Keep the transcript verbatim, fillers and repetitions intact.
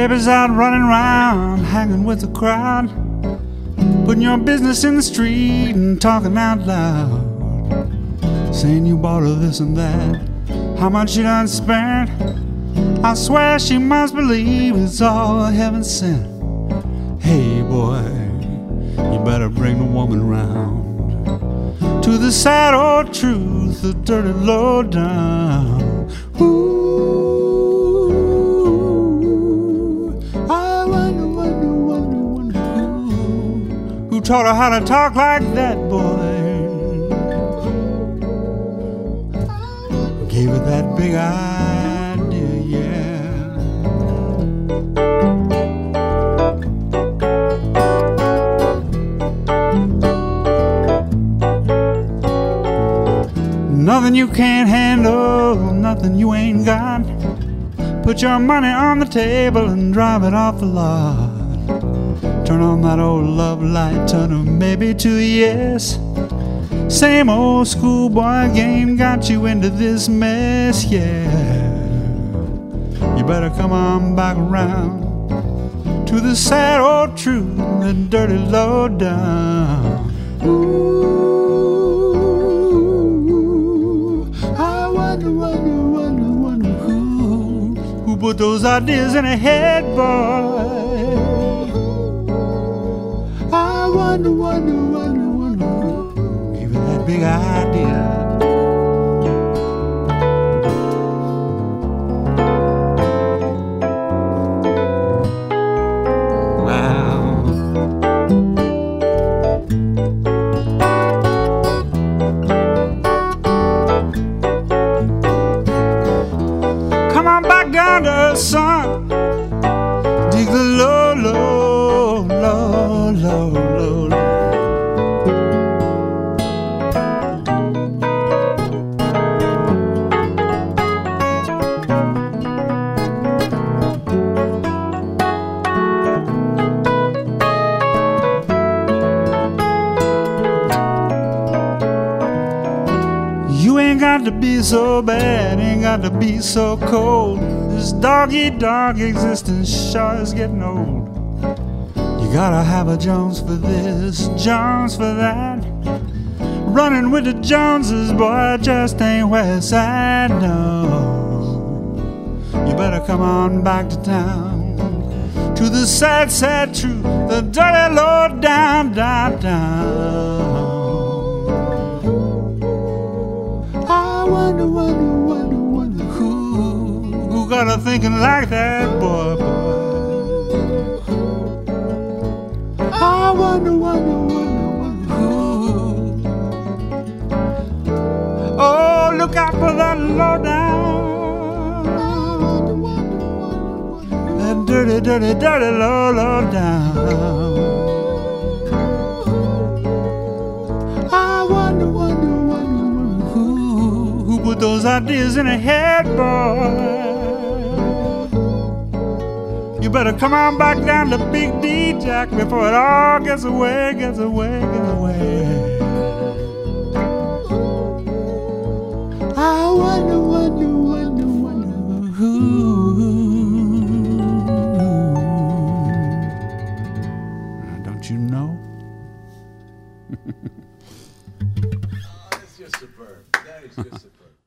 Baby's out running around, hanging with the crowd, putting your business in the street and talking out loud, saying you bought her this and that, how much you done spent. I swear she must believe it's all heaven sent. Hey boy, you better bring the woman round to the sad old truth, the dirty low down. Ooh, I wonder, wonder, wonder, wonder who, who taught her how to talk like that, boy. Gave her that big idea, yeah. Nothing you can't handle, nothing you ain't got. Put your money on the table and drive it off the lot. Turn on that old love light, turn her maybe to a yes. Same old schoolboy game got you into this mess, yeah. You better come on back around to the sad old truth, the dirty low down. Ooh, I wonder, wonder, wonder, wonder who, who put those ideas in her head, boy. I wonder, wonder, wonder, wonder who gave her that big idea. Down the sun, dig the low, low, low, low, low, low. You ain't got to be so bad, ain't got to be so cold. This dog-eat-dog existence sure is getting old. You gotta have a Jones for this, Jones for that. Running with the Joneses, boy, just ain't where it's at, no. You better come on back to town, to the sad, sad truth, the dirty low down, down, down. I wonder, wonder, wonder, wonder who got her thinking like that, boy, boy. I wonder, wonder, wonder, wonder who. Oh, look out for that low down, that dirty, dirty, dirty low, low down. I wonder, wonder, wonder, wonder who, who put those ideas in her head, boy. You better come on back down to Big D, Jack, before it all gets away, gets away, gets away. I wonder, wonder, wonder, wonder who. Don't you know? Oh, that's just superb. That is just superb.